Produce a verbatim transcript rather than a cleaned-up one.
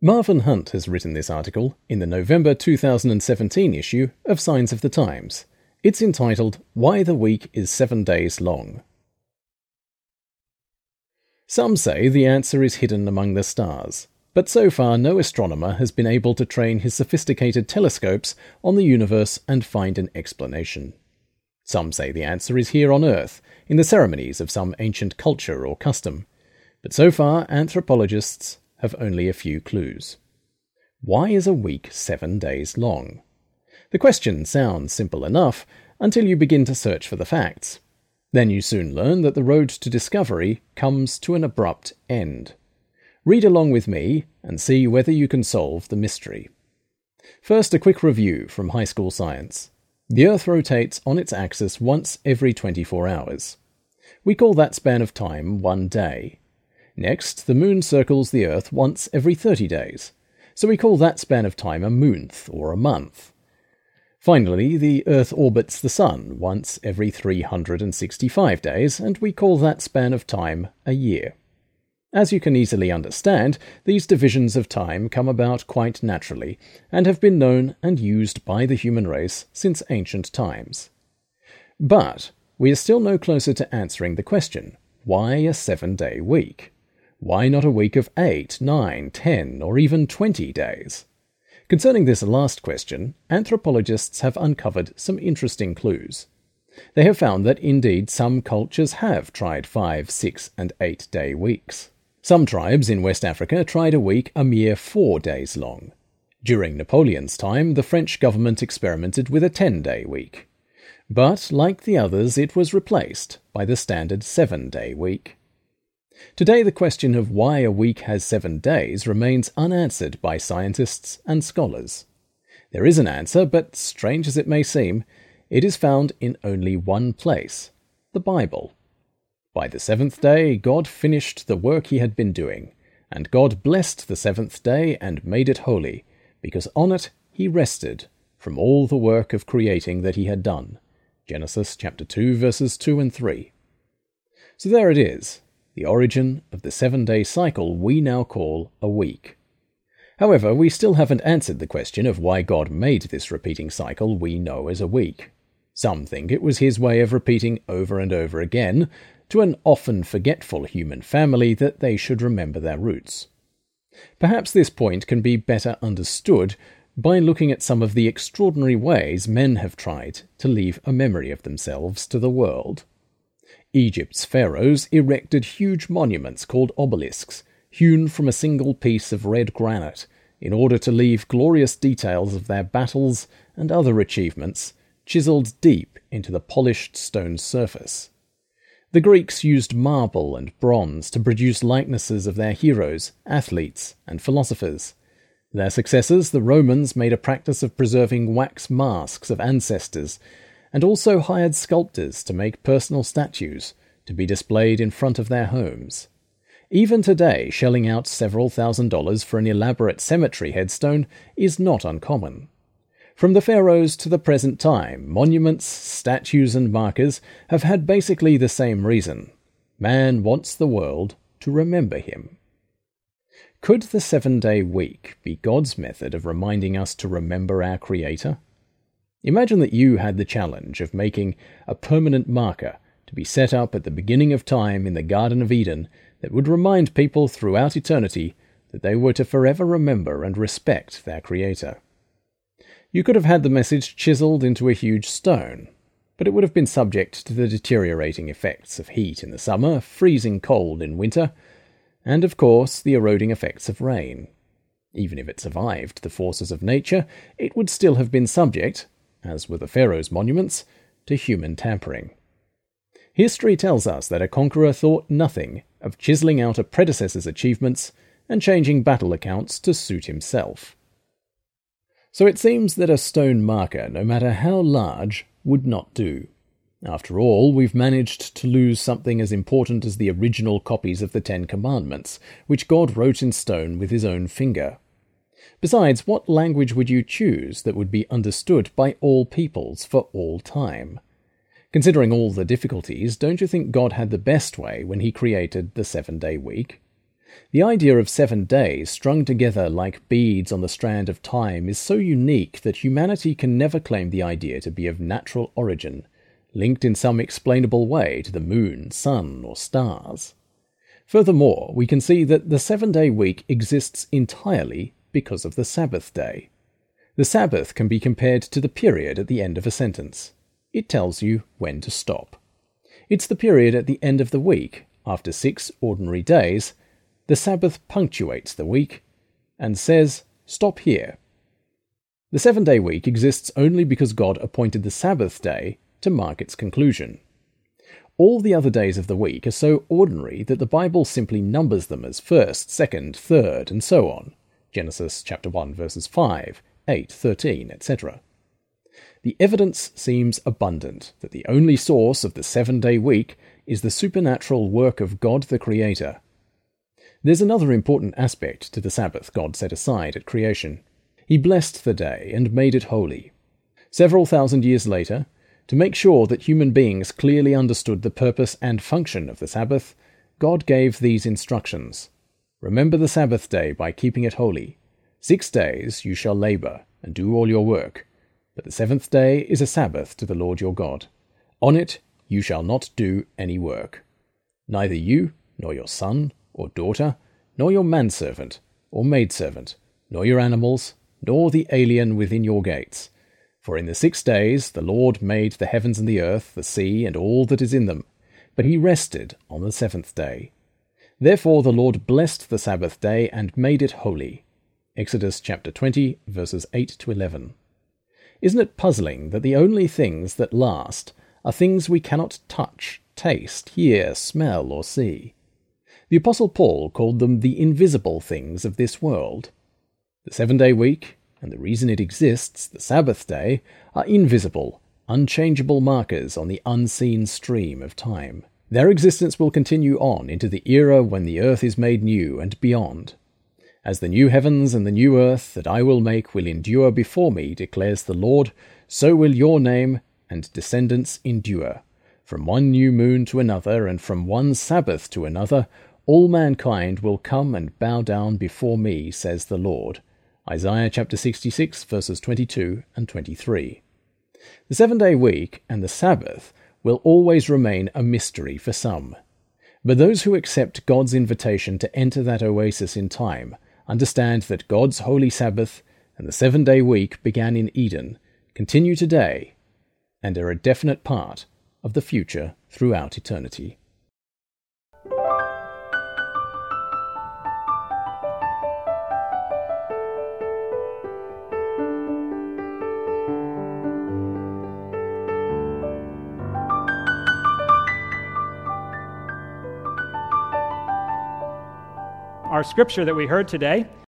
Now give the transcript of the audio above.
Marvin Hunt has written this article in the November two thousand seventeen issue of Signs of the Times. It's entitled, Why the Week is Seven Days Long. Some say the answer is hidden among the stars, but so far no astronomer has been able to train his sophisticated telescopes on the universe and find an explanation. Some say the answer is here on Earth, in the ceremonies of some ancient culture or custom, but so far anthropologists have only a few clues. Why is a week seven days long? The question sounds simple enough until you begin to search for the facts. Then you soon learn that the road to discovery comes to an abrupt end. Read along with me and see whether you can solve the mystery. First, a quick review from high school science. The Earth rotates on its axis once every twenty-four hours. We call that span of time one day. Next, the Moon circles the Earth once every thirty days, so we call that span of time a moonth or a month. Finally, the Earth orbits the Sun once every three hundred sixty-five days, and we call that span of time a year. As you can easily understand, these divisions of time come about quite naturally, and have been known and used by the human race since ancient times. But we are still no closer to answering the question, why a seven-day week? Why not a week of eight, nine, ten, or even twenty days? Concerning this last question, anthropologists have uncovered some interesting clues. They have found that indeed some cultures have tried five, six, and eight-day weeks. Some tribes in West Africa tried a week a mere four days long. During Napoleon's time, the French government experimented with a ten-day week. But, like the others, it was replaced by the standard seven-day week. Today the question of why a week has seven days remains unanswered by scientists and scholars. There is an answer, but strange as it may seem, it is found in only one place, the Bible. By the seventh day God finished the work he had been doing, and God blessed the seventh day and made it holy, because on it he rested from all the work of creating that he had done. Genesis chapter two, verses two and three. So there it is, the origin of the seven-day cycle we now call a week. However, we still haven't answered the question of why God made this repeating cycle we know as a week. Some think it was his way of repeating over and over again to an often forgetful human family that they should remember their roots. Perhaps this point can be better understood by looking at some of the extraordinary ways men have tried to leave a memory of themselves to the world. Egypt's pharaohs erected huge monuments called obelisks, hewn from a single piece of red granite, in order to leave glorious details of their battles and other achievements chiselled deep into the polished stone surface. The Greeks used marble and bronze to produce likenesses of their heroes, athletes, and philosophers. Their successors, the Romans, made a practice of preserving wax masks of ancestors, and also hired sculptors to make personal statues to be displayed in front of their homes. Even today, shelling out several thousand dollars for an elaborate cemetery headstone is not uncommon. From the pharaohs to the present time, monuments, statues, and markers have had basically the same reason. Man wants the world to remember him. Could the seven-day week be God's method of reminding us to remember our Creator? Imagine that you had the challenge of making a permanent marker to be set up at the beginning of time in the Garden of Eden that would remind people throughout eternity that they were to forever remember and respect their Creator. You could have had the message chiselled into a huge stone, but it would have been subject to the deteriorating effects of heat in the summer, freezing cold in winter, and of course the eroding effects of rain. Even if it survived the forces of nature, it would still have been subject, as were the pharaohs' monuments, to human tampering. History tells us that a conqueror thought nothing of chiselling out a predecessor's achievements and changing battle accounts to suit himself. So it seems that a stone marker, no matter how large, would not do. After all, we've managed to lose something as important as the original copies of the Ten Commandments, which God wrote in stone with his own finger. Besides, what language would you choose that would be understood by all peoples for all time? Considering all the difficulties, don't you think God had the best way when he created the seven-day week? The idea of seven days strung together like beads on the strand of time is so unique that humanity can never claim the idea to be of natural origin, linked in some explainable way to the moon, sun, or stars. Furthermore, we can see that the seven-day week exists entirely because of the Sabbath day. The Sabbath can be compared to the period at the end of a sentence. It tells you when to stop. It's the period at the end of the week, after six ordinary days. The Sabbath punctuates the week and says, "Stop here." The seven-day week exists only because God appointed the Sabbath day to mark its conclusion. All the other days of the week are so ordinary that the Bible simply numbers them as first, second, third, and so on. Genesis chapter one, verses five, eight, thirteen, et cetera. The evidence seems abundant that the only source of the seven-day week is the supernatural work of God the Creator. There's another important aspect to the Sabbath God set aside at creation. He blessed the day and made it holy. Several thousand years later, to make sure that human beings clearly understood the purpose and function of the Sabbath, God gave these instructions. Remember the Sabbath day by keeping it holy. Six days you shall labor and do all your work, but the seventh day is a Sabbath to the Lord your God. On it you shall not do any work. Neither you, nor your son, or daughter, nor your manservant, or maidservant, nor your animals, nor the alien within your gates. For in the six days the Lord made the heavens and the earth, the sea, and all that is in them, but he rested on the seventh day. Therefore the Lord blessed the Sabbath day and made it holy. Exodus chapter twenty, verses eight to eleven. Isn't it puzzling that the only things that last are things we cannot touch, taste, hear, smell, or see? The Apostle Paul called them the invisible things of this world. The seven-day week, and the reason it exists, the Sabbath day, are invisible, unchangeable markers on the unseen stream of time. Their existence will continue on into the era when the earth is made new and beyond. As the new heavens and the new earth that I will make will endure before me, declares the Lord, so will your name and descendants endure. From one new moon to another, and from one Sabbath to another, all mankind will come and bow down before me, says the Lord. Isaiah chapter sixty-six, verses twenty-two and twenty-three. The seven-day week and the Sabbath will always remain a mystery for some. But those who accept God's invitation to enter that oasis in time understand that God's holy Sabbath and the seven-day week began in Eden, continue today, and are a definite part of the future throughout eternity. Our scripture that we heard today